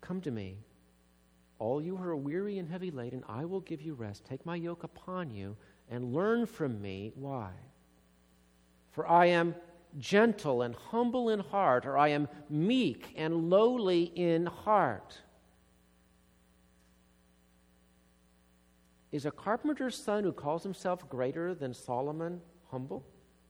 Come to me, all you who are weary and heavy laden, I will give you rest. Take my yoke upon you and learn from me. Why? For I am gentle and humble in heart, or I am meek and lowly in heart. Is a carpenter's son who calls himself greater than Solomon humble?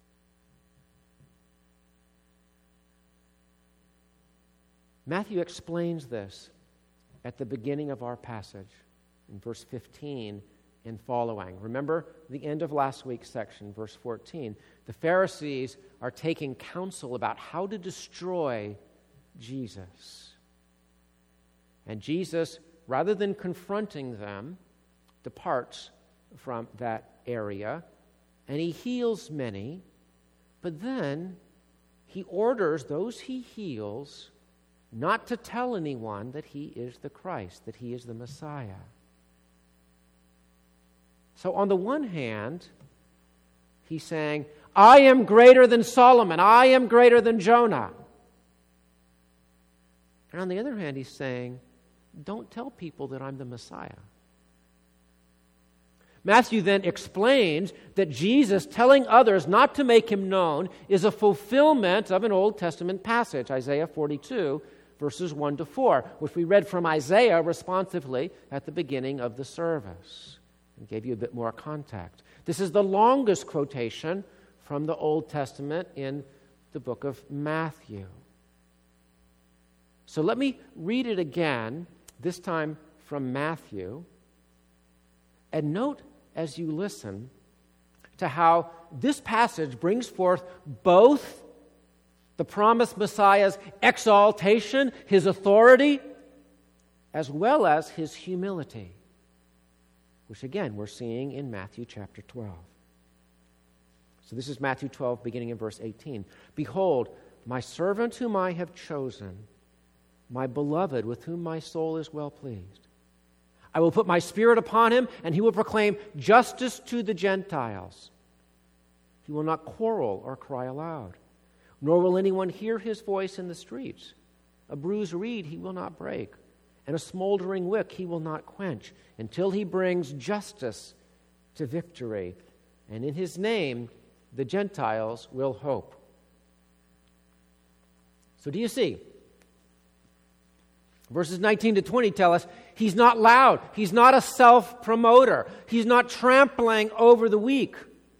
Matthew explains this at the beginning of our passage in verse 15 and following. Remember the end of last week's section, verse 14. The Pharisees are taking counsel about how to destroy Jesus. And Jesus, rather than confronting them, departs from that area, and he heals many, but then he orders those he heals not to tell anyone that he is the Christ, that he is the Messiah. So on the one hand, he's saying, I am greater than Solomon, I am greater than Jonah. And on the other hand, he's saying, don't tell people that I'm the Messiah. Matthew then explains that Jesus telling others not to make him known is a fulfillment of an Old Testament passage, Isaiah 42, verses 1 to 4, which we read from Isaiah responsively at the beginning of the service and gave you a bit more context. This is the longest quotation from the Old Testament in the book of Matthew. So let me read it again, this time from Matthew, and note as you listen to how this passage brings forth both the promised Messiah's exaltation, his authority, as well as his humility, which again we're seeing in Matthew chapter 12. So this is Matthew 12, beginning in verse 18. Behold, my servant whom I have chosen, my beloved with whom my soul is well pleased. I will put my spirit upon him, and he will proclaim justice to the Gentiles. He will not quarrel or cry aloud, nor will anyone hear his voice in the streets. A bruised reed he will not break, and a smoldering wick he will not quench, until he brings justice to victory. And in his name the Gentiles will hope. So do you see? Verses 19 to 20 tell us he's not loud. He's not a self-promoter. He's not trampling over the weak.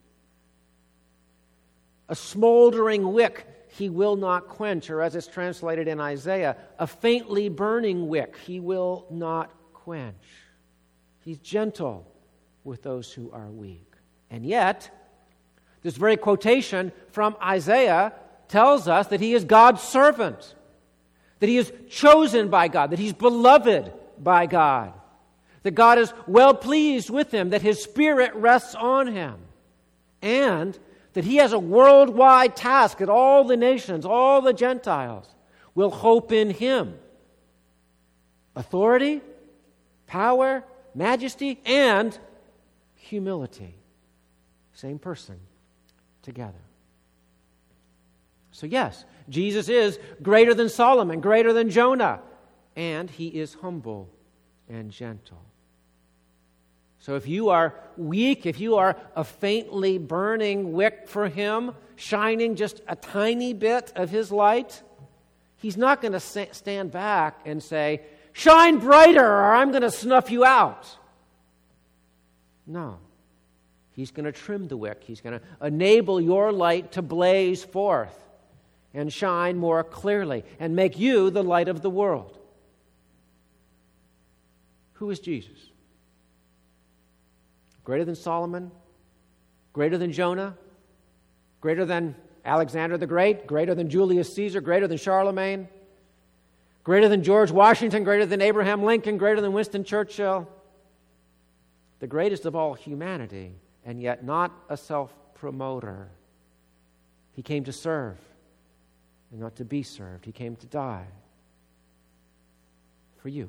A smoldering wick he will not quench, or as it's translated in Isaiah, a faintly burning wick he will not quench. He's gentle with those who are weak. And yet, this very quotation from Isaiah tells us that he is God's servant, that he is chosen by God, that he's beloved by God, that God is well pleased with him, that his Spirit rests on him, and that he has a worldwide task that all the nations, all the Gentiles will hope in him. Authority, power, majesty, and humility. Same person together. So yes, Jesus is greater than Solomon, greater than Jonah, and he is humble and gentle. So if you are weak, if you are a faintly burning wick for him, shining just a tiny bit of his light, he's not going to stand back and say, shine brighter or I'm going to snuff you out. No. He's going to trim the wick. He's going to enable your light to blaze forth and shine more clearly and make you the light of the world. Who is Jesus? Greater than Solomon? Greater than Jonah? Greater than Alexander the Great? Greater than Julius Caesar? Greater than Charlemagne? Greater than George Washington? Greater than Abraham Lincoln? Greater than Winston Churchill? The greatest of all humanity, and yet not a self-promoter. He came to serve and not to be served. He came to die for you.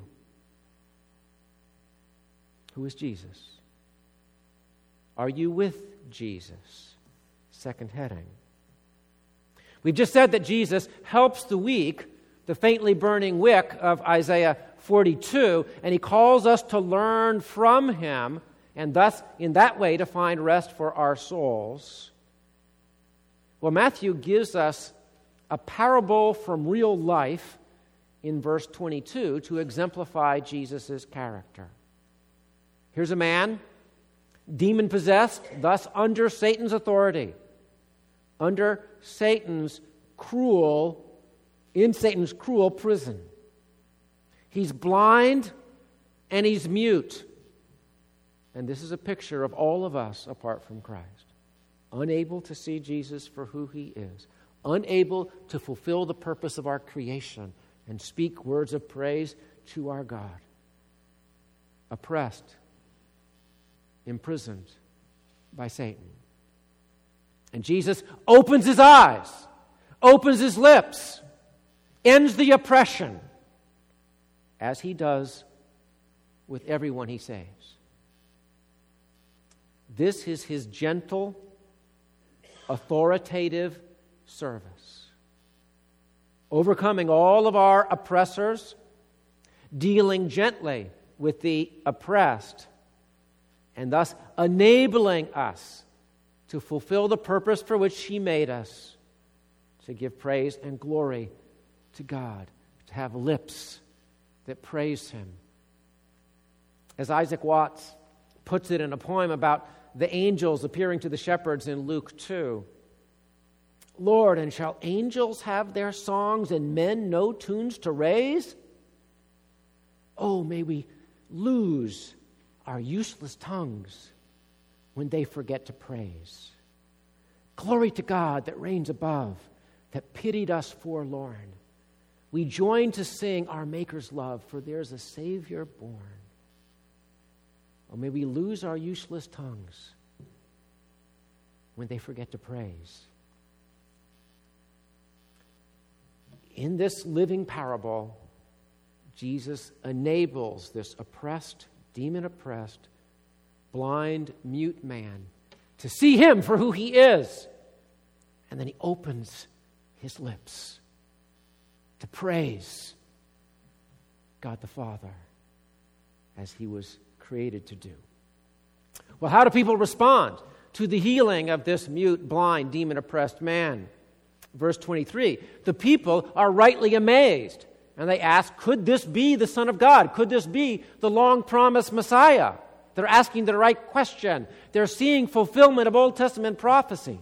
Who is Jesus? Are you with Jesus? Second heading. We've just said that Jesus helps the weak the faintly burning wick of Isaiah 42, and he calls us to learn from him, and thus, in that way, to find rest for our souls. Well, Matthew gives us a parable from real life in verse 22 to exemplify Jesus' character. Here's a man, demon-possessed, thus under Satan's authority, in Satan's cruel prison. He's blind and he's mute. And this is a picture of all of us apart from Christ. Unable to see Jesus for who he is. Unable to fulfill the purpose of our creation and speak words of praise to our God. Oppressed, imprisoned by Satan. And Jesus opens his eyes, opens his lips, ends the oppression, as he does with everyone he saves. This is his gentle, authoritative service. Overcoming all of our oppressors, dealing gently with the oppressed, and thus enabling us to fulfill the purpose for which he made us, to give praise and glory to God, to have lips that praise him. As Isaac Watts puts it in a poem about the angels appearing to the shepherds in Luke 2, Lord, and shall angels have their songs and men no tunes to raise? Oh, may we lose our useless tongues when they forget to praise. Glory to God that reigns above, that pitied us forlorn. We join to sing our Maker's love, for there's a Savior born. Or may we lose our useless tongues when they forget to praise. In this living parable, Jesus enables this oppressed, demon-oppressed, blind, mute man to see him for who he is. And then he opens his lips to praise God the Father as he was created to do. Well, how do people respond to the healing of this mute, blind, demon-oppressed man? Verse 23, the people are rightly amazed, and they ask, could this be the Son of God? Could this be the long-promised Messiah? They're asking the right question. They're seeing fulfillment of Old Testament prophecies.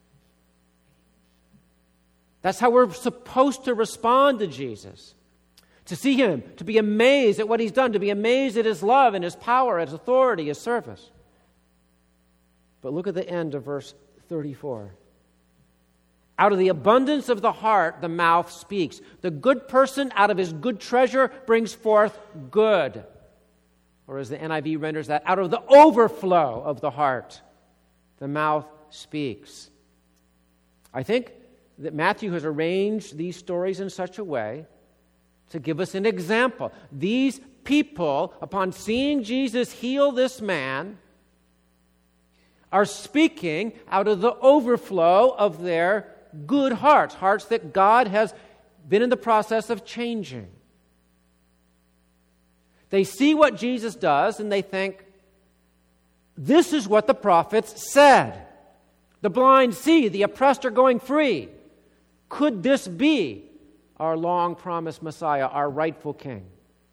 That's how we're supposed to respond to Jesus. To see him, to be amazed at what he's done, to be amazed at his love and his power, his authority, his service. But look at the end of verse 34. Out of the abundance of the heart, the mouth speaks. The good person out of his good treasure brings forth good. Or as the NIV renders that, out of the overflow of the heart, the mouth speaks. I think that Matthew has arranged these stories in such a way to give us an example. These people, upon seeing Jesus heal this man, are speaking out of the overflow of their good hearts, hearts that God has been in the process of changing. They see what Jesus does and they think, this is what the prophets said. The blind see, the oppressed are going free. Could this be our long-promised Messiah, our rightful King?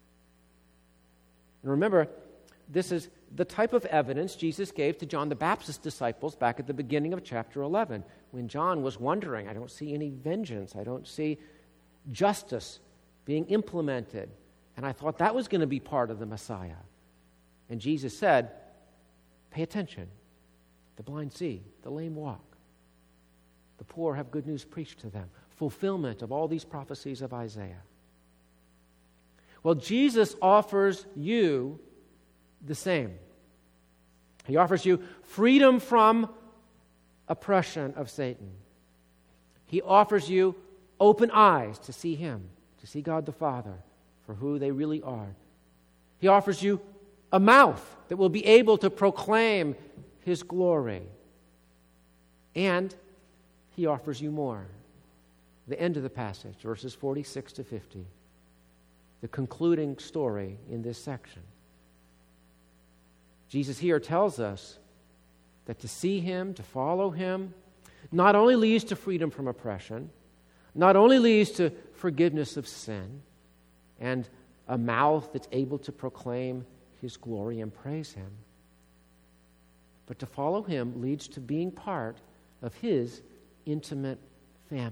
And remember, this is the type of evidence Jesus gave to John the Baptist's disciples back at the beginning of chapter 11, when John was wondering, I don't see any vengeance, I don't see justice being implemented. And I thought that was going to be part of the Messiah. And Jesus said, pay attention. The blind see, the lame walk. The poor have good news preached to them. Fulfillment of all these prophecies of Isaiah. Well, Jesus offers you the same. He offers you freedom from oppression of Satan. He offers you open eyes to see him, to see God the Father for who they really are. He offers you a mouth that will be able to proclaim his glory. And he offers you more. the end of the passage, verses 46 to 50, the concluding story in this section. Jesus here tells us that to see him, to follow him, not only leads to freedom from oppression, not only leads to forgiveness of sin, and a mouth that's able to proclaim his glory and praise him, but to follow him leads to being part of his intimate family,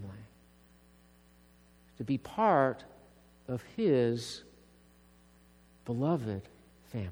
to be part of his beloved family.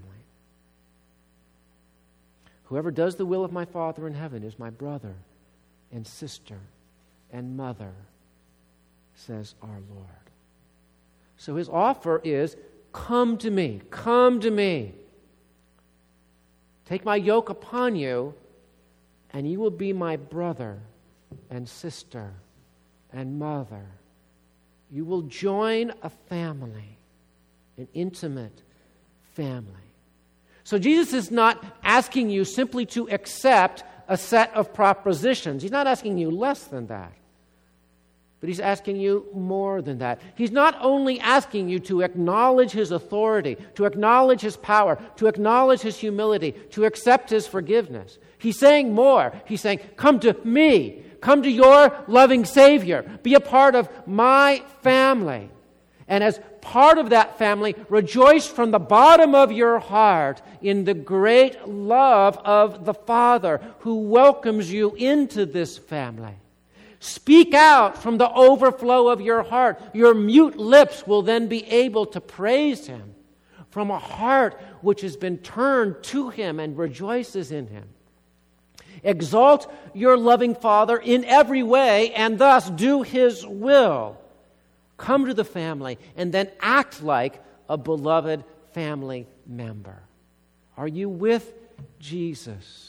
Whoever does the will of my Father in heaven is my brother and sister and mother, says our Lord. So his offer is, come to me, come to me. Take my yoke upon you, and you will be my brother and sister and mother. You will join a family, an intimate family. So Jesus is not asking you simply to accept a set of propositions. He's not asking you less than that. But he's asking you more than that. He's not only asking you to acknowledge his authority, to acknowledge his power, to acknowledge his humility, to accept his forgiveness. He's saying more. He's saying, come to me. Come to your loving Savior. Be a part of my family. And as part of that family, rejoice from the bottom of your heart in the great love of the Father who welcomes you into this family. Speak out from the overflow of your heart. Your mute lips will then be able to praise him from a heart which has been turned to him and rejoices in him. Exalt your loving Father in every way and thus do his will. Come to the family and then act like a beloved family member. Are you with Jesus?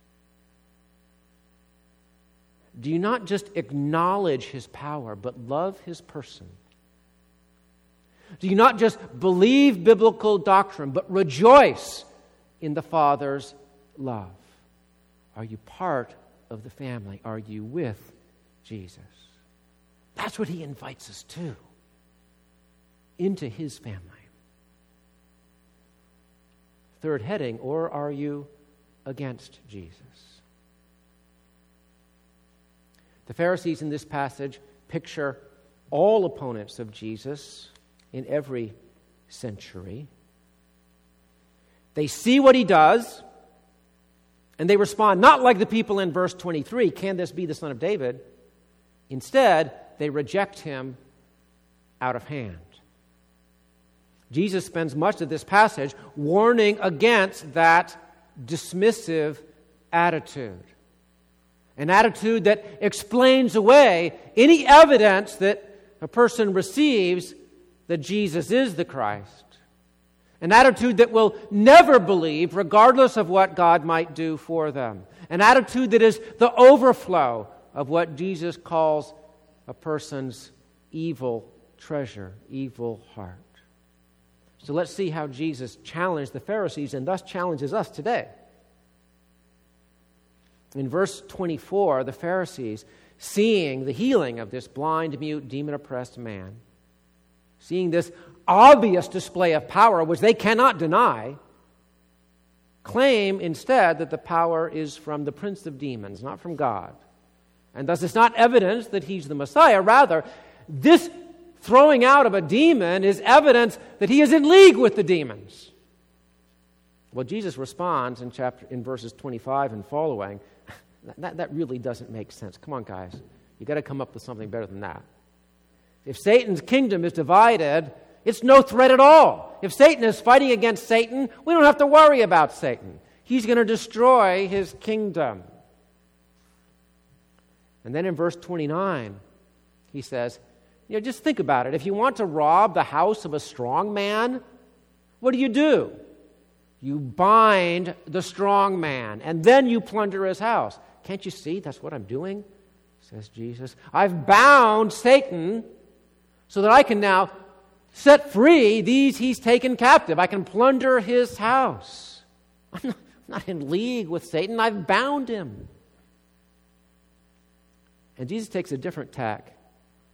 Do you not just acknowledge his power, but love his person? Do you not just believe biblical doctrine, but rejoice in the Father's love? Are you part of the family? Are you with Jesus? That's what he invites us to, into his family. Third heading, or are you against Jesus? The Pharisees in this passage picture all opponents of Jesus in every century. They see what he does, and they respond not like the people in verse 23, can this be the Son of David? Instead, they reject him out of hand. Jesus spends much of this passage warning against that dismissive attitude. An attitude that explains away any evidence that a person receives that Jesus is the Christ. An attitude that will never believe regardless of what God might do for them. An attitude that is the overflow of what Jesus calls a person's evil treasure, evil heart. So let's see how Jesus challenged the Pharisees and thus challenges us today. In verse 24, the Pharisees, seeing the healing of this blind, mute, demon-oppressed man, seeing this obvious display of power, which they cannot deny, claim instead that the power is from the prince of demons, not from God. And thus it's not evidence that he's the Messiah. Rather, this throwing out of a demon is evidence that he is in league with the demons. Well, Jesus responds in verses 25 and following, that really doesn't make sense. Come on, guys. You've got to come up with something better than that. If Satan's kingdom is divided, it's no threat at all. If Satan is fighting against Satan, we don't have to worry about Satan. He's going to destroy his kingdom. And then in verse 29, he says, just think about it. If you want to rob the house of a strong man, what do? You bind the strong man, and then you plunder his house. Can't you see that's what I'm doing? Says Jesus. I've bound Satan so that I can now set free these he's taken captive. I can plunder his house. I'm not in league with Satan. I've bound him. And Jesus takes a different tack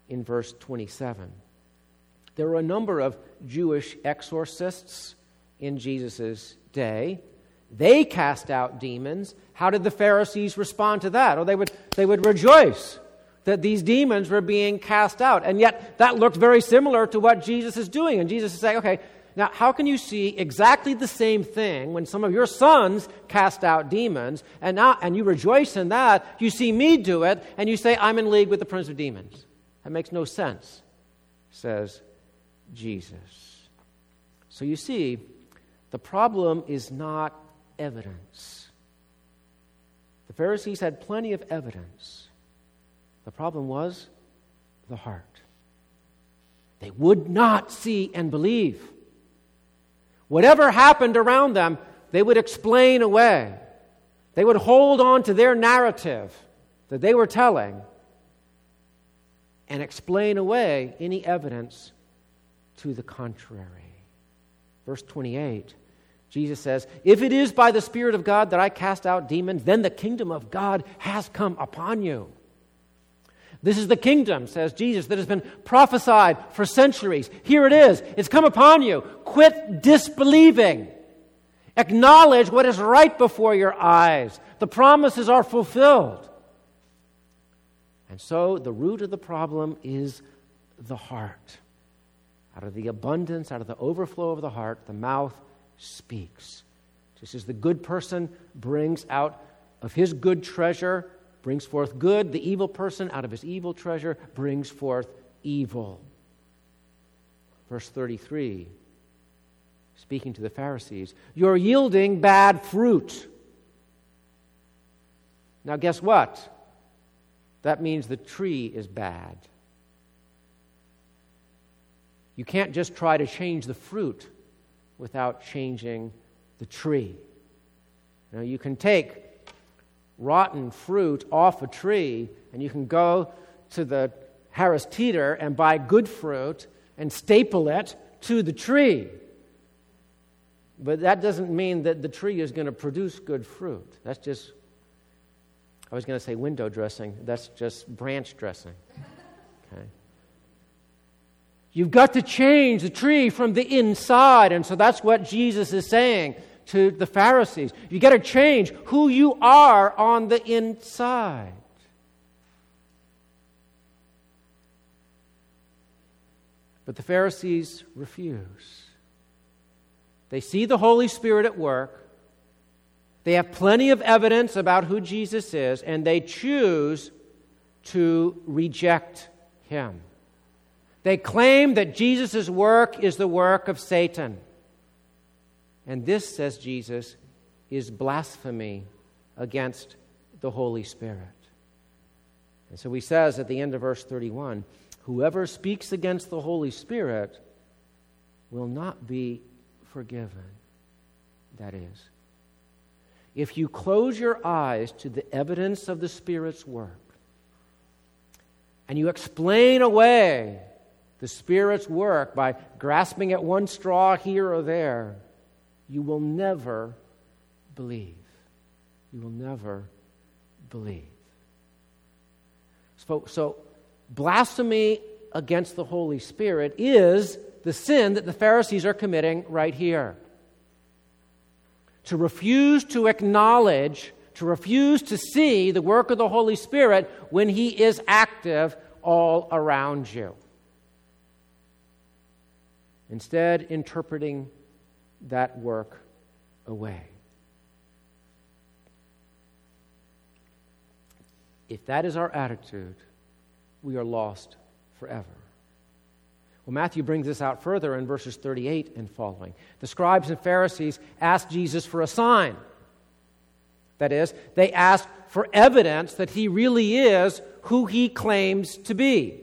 in verse 27. There were a number of Jewish exorcists in Jesus' day. They cast out demons. How did the Pharisees respond to that? Oh, they would rejoice that these demons were being cast out. And yet that looked very similar to what Jesus is doing. And Jesus is saying, okay, now how can you see exactly the same thing when some of your sons cast out demons, and you rejoice in that, you see me do it, and you say, I'm in league with the prince of demons? That makes no sense, says Jesus. So you see, the problem is not evidence. The Pharisees had plenty of evidence. The problem was the heart. They would not see and believe. Whatever happened around them, they would explain away. They would hold on to their narrative that they were telling and explain away any evidence to the contrary. Verse 28, Jesus says, if it is by the Spirit of God that I cast out demons, then the kingdom of God has come upon you. This is the kingdom, says Jesus, that has been prophesied for centuries. Here it is. It's come upon you. Quit disbelieving. Acknowledge what is right before your eyes. The promises are fulfilled. And so the root of the problem is the heart. Out of the abundance, out of the overflow of the heart, the mouth speaks. Just as the good person brings out of his good treasure, brings forth good, the evil person out of his evil treasure brings forth evil. Verse 33, speaking to the Pharisees, you're yielding bad fruit. Now guess what? That means the tree is bad. You can't just try to change the fruit without changing the tree. Now you can take rotten fruit off a tree, and you can go to the Harris Teeter and buy good fruit and staple it to the tree. But that doesn't mean that the tree is going to produce good fruit. That's just, I was going to say window dressing. That's just branch dressing. Okay. You've got to change the tree from the inside, and so that's what Jesus is saying to the Pharisees. You got to change who you are on the inside. But the Pharisees refuse. They see the Holy Spirit at work. They have plenty of evidence about who Jesus is, and they choose to reject him. They claim that Jesus' work is the work of Satan. And this, says Jesus, is blasphemy against the Holy Spirit. And so he says at the end of verse 31, whoever speaks against the Holy Spirit will not be forgiven. That is, if you close your eyes to the evidence of the Spirit's work and you explain away the Spirit's work by grasping at one straw here or there, you will never believe. You will never believe. So blasphemy against the Holy Spirit is the sin that the Pharisees are committing right here. To refuse to acknowledge, to refuse to see the work of the Holy Spirit when he is active all around you. Instead, interpreting that work away. If that is our attitude, we are lost forever. Well, Matthew brings this out further in verses 38 and following. The scribes and Pharisees asked Jesus for a sign. That is, they asked for evidence that he really is who he claims to be.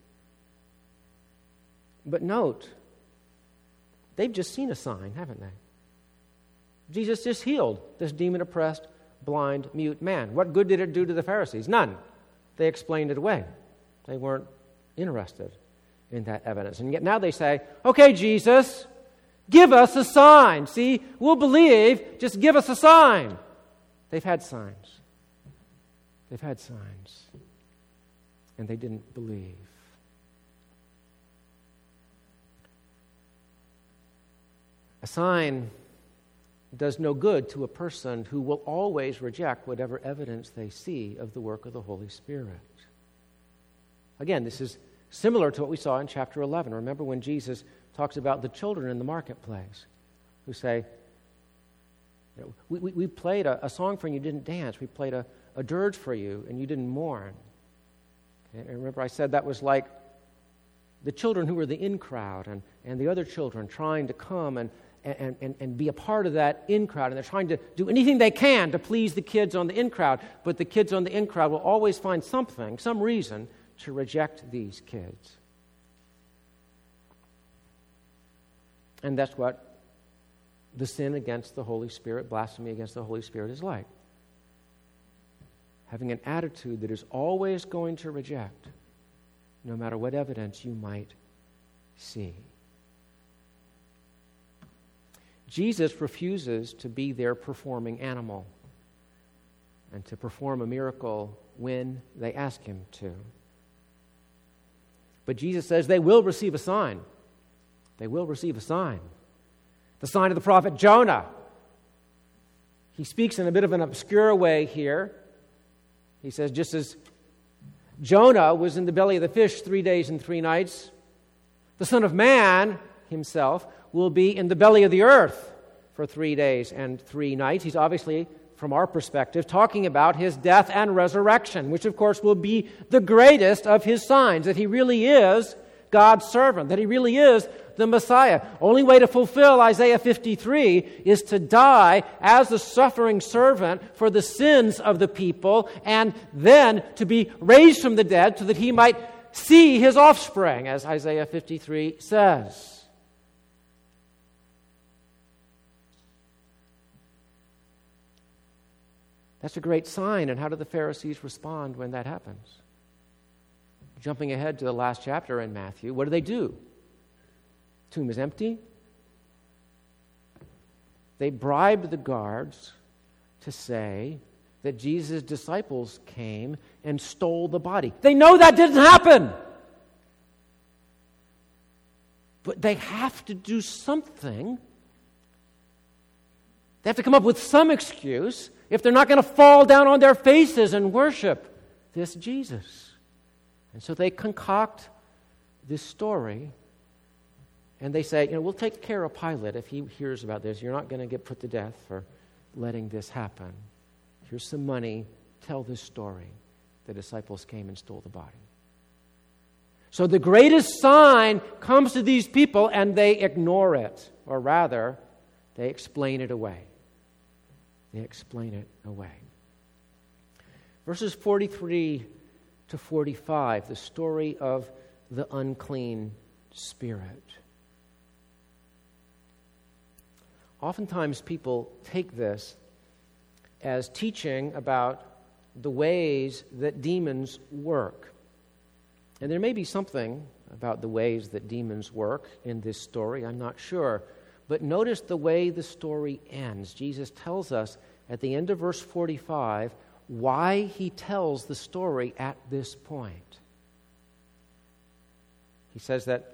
But note, they've just seen a sign, haven't they? Jesus just healed this demon-oppressed, blind, mute man. What good did it do to the Pharisees? None. They explained it away. They weren't interested in that evidence. And yet now they say, okay, Jesus, give us a sign. See, we'll believe, just give us a sign. They've had signs. They've had signs. And they didn't believe. A sign does no good to a person who will always reject whatever evidence they see of the work of the Holy Spirit. Again, this is similar to what we saw in chapter 11. Remember when Jesus talks about the children in the marketplace who say, we played a song for you, you didn't dance. We played a dirge for you, and you didn't mourn. Okay? And remember I said that was like the children who were the in crowd and the other children trying to come and be a part of that in crowd, and they're trying to do anything they can to please the kids on the in crowd, but the kids on the in crowd will always find something, some reason to reject these kids. And that's what the sin against the Holy Spirit, blasphemy against the Holy Spirit is like. Having an attitude that is always going to reject, no matter what evidence you might see. Jesus refuses to be their performing animal and to perform a miracle when they ask him to. But Jesus says they will receive a sign. They will receive a sign. The sign of the prophet Jonah. He speaks in a bit of an obscure way here. He says, just as Jonah was in the belly of the fish 3 days and 3 nights, the Son of Man himself will be in the belly of the earth for 3 days and 3 nights. He's obviously, from our perspective, talking about his death and resurrection, which of course will be the greatest of his signs, that he really is God's servant, that he really is the Messiah. Only way to fulfill Isaiah 53 is to die as the suffering servant for the sins of the people, and then to be raised from the dead so that he might see his offspring, as Isaiah 53 says. That's a great sign. And how do the Pharisees respond when that happens? Jumping ahead to the last chapter in Matthew, what do? Tomb is empty. They bribed the guards to say that Jesus' disciples came and stole the body. They know that didn't happen. But they have to do something. They have to come up with some excuse if they're not going to fall down on their faces and worship this Jesus. And so they concoct this story, and they say, we'll take care of Pilate if he hears about this. You're not going to get put to death for letting this happen. Here's some money. Tell this story. The disciples came and stole the body. So the greatest sign comes to these people, and they ignore it. Or rather, they explain it away. They explain it away. Verses 43 to 45, the story of the unclean spirit. Oftentimes people take this as teaching about the ways that demons work. And there may be something about the ways that demons work in this story, I'm not sure. But notice the way the story ends. Jesus tells us at the end of verse 45 why he tells the story at this point. He says that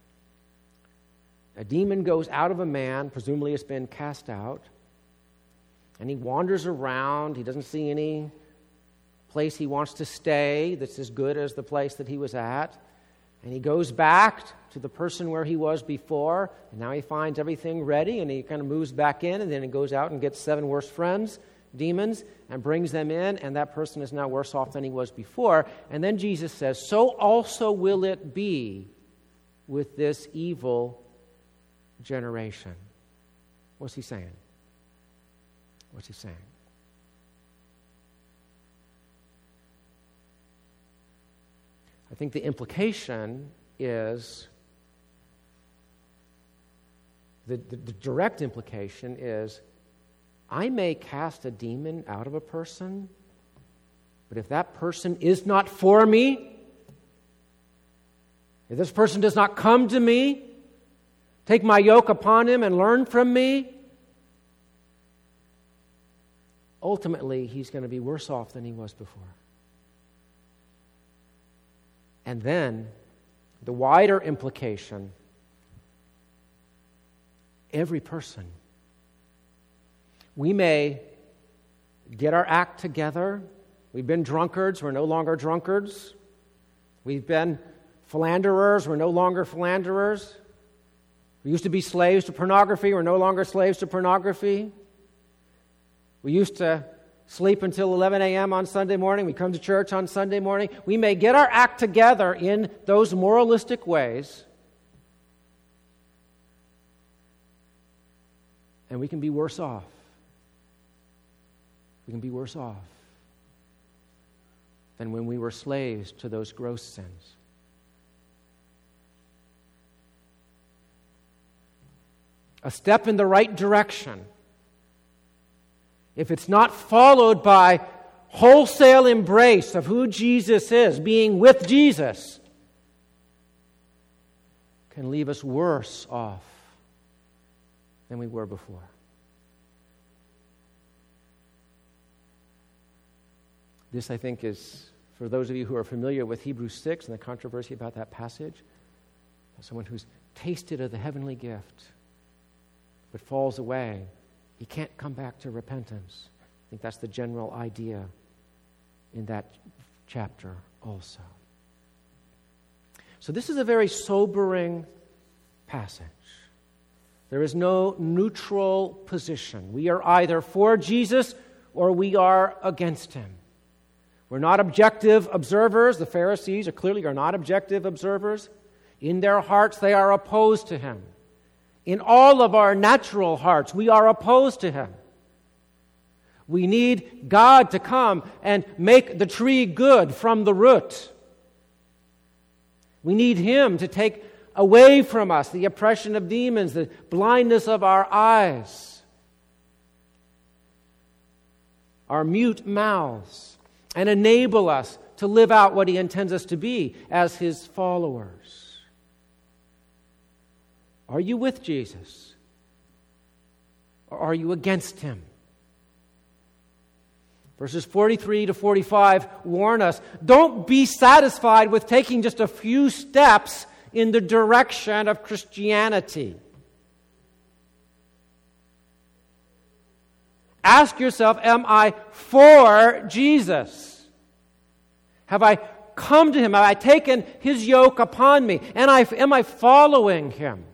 a demon goes out of a man, presumably it's been cast out, and he wanders around. He doesn't see any place he wants to stay that's as good as the place that he was at. And he goes back to the person where he was before, and now he finds everything ready, and he kind of moves back in, and then he goes out and gets 7 worse friends, demons, and brings them in, and that person is now worse off than he was before. And then Jesus says, so also will it be with this evil generation. What's he saying? What's he saying? I think the implication is, the direct implication is, I may cast a demon out of a person, but if that person is not for me, if this person does not come to me, take my yoke upon him and learn from me, ultimately he's going to be worse off than he was before. And then the wider implication every person. We may get our act together. We've been drunkards. We're no longer drunkards. We've been philanderers. We're no longer philanderers. We used to be slaves to pornography. We're no longer slaves to pornography. We used to sleep until 11 a.m. on Sunday morning. We come to church on Sunday morning. We may get our act together in those moralistic ways, and we can be worse off. We can be worse off than when we were slaves to those gross sins. A step in the right direction, if it's not followed by wholesale embrace of who Jesus is, being with Jesus, can leave us worse off than we were before. This, I think, is, for those of you who are familiar with Hebrews 6 and the controversy about that passage, someone who's tasted of the heavenly gift but falls away. He can't come back to repentance. I think that's the general idea in that chapter also. So this is a very sobering passage. There is no neutral position. We are either for Jesus or we are against him. We're not objective observers. The Pharisees are not objective observers. In their hearts, they are opposed to him. In all of our natural hearts, we are opposed to him. We need God to come and make the tree good from the root. We need him to take away from us the oppression of demons, the blindness of our eyes, our mute mouths, and enable us to live out what he intends us to be as his followers. Are you with Jesus? Or are you against him? Verses 43 to 45 warn us, don't be satisfied with taking just a few steps in the direction of Christianity. Ask yourself, am I for Jesus? Have I come to him? Have I taken his yoke upon me? And am I following him?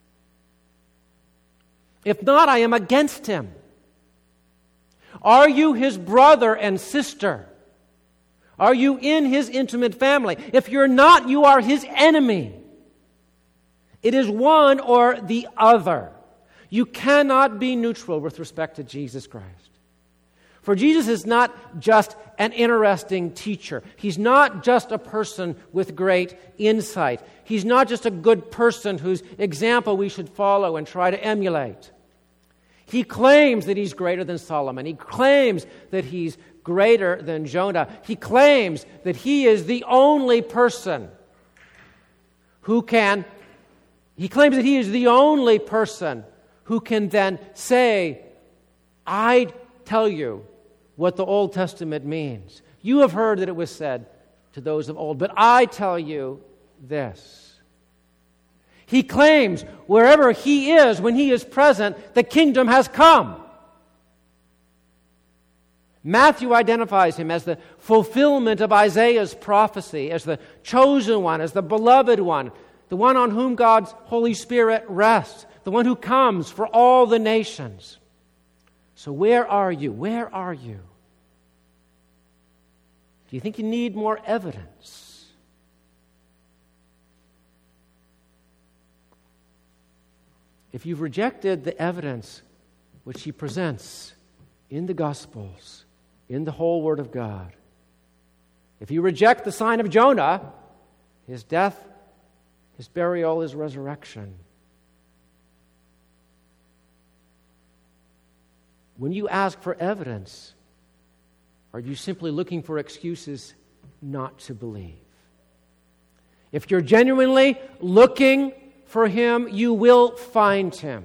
If not, I am against him. Are you his brother and sister? Are you in his intimate family? If you're not, you are his enemy. It is one or the other. You cannot be neutral with respect to Jesus Christ. For Jesus is not just an interesting teacher. He's not just a person with great insight. He's not just a good person whose example we should follow and try to emulate. He claims that he's greater than Solomon. He claims that he's greater than Jonah. He claims that he is the only person who can then say, I tell you what the Old Testament means. You have heard that it was said to those of old, but I tell you this. He claims wherever he is, when he is present, the kingdom has come. Matthew identifies him as the fulfillment of Isaiah's prophecy, as the chosen one, as the beloved one, the one on whom God's Holy Spirit rests, the one who comes for all the nations. So where are you? Where are you? Do you think you need more evidence? If you've rejected the evidence which he presents in the Gospels, in the whole Word of God, if you reject the sign of Jonah, his death, his burial, his resurrection, when you ask for evidence, are you simply looking for excuses not to believe? If you're genuinely looking for him, you will find him.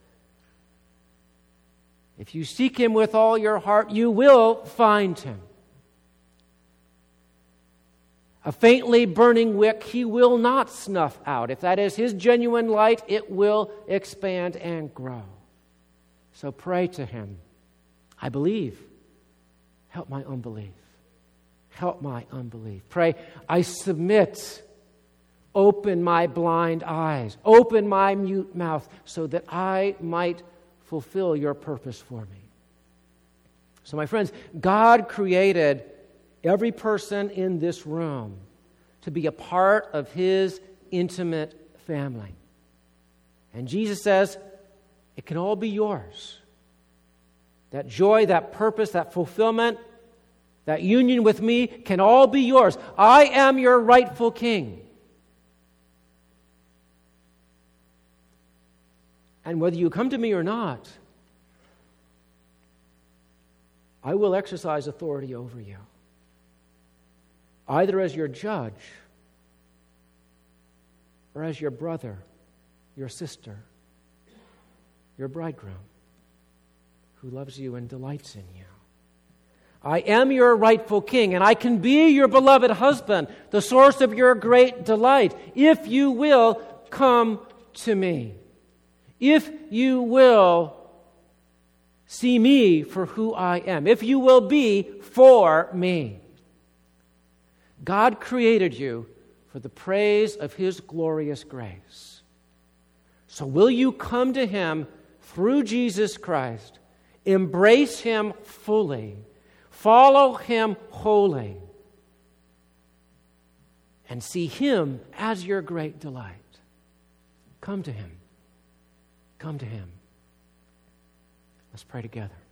If you seek him with all your heart, you will find him. A faintly burning wick He will not snuff out. If that is His genuine light, it will expand and grow. So pray to Him. I believe. Help my unbelief. Help my unbelief. Pray, I submit. Open my blind eyes. Open my mute mouth so that I might fulfill your purpose for me. So, my friends, God created every person in this room to be a part of His intimate family. And Jesus says, it can all be yours. That joy, that purpose, that fulfillment, that union with me can all be yours. I am your rightful king. And whether you come to me or not, I will exercise authority over you, either as your judge or as your brother, your sister, your bridegroom, who loves you and delights in you. I am your rightful king, and I can be your beloved husband, the source of your great delight, if you will come to me. If you will see me for who I am. If you will be for me. God created you for the praise of His glorious grace. So will you come to Him through Jesus Christ, embrace Him fully, follow Him wholly, and see Him as your great delight? Come to Him. Come to Him. Let's pray together.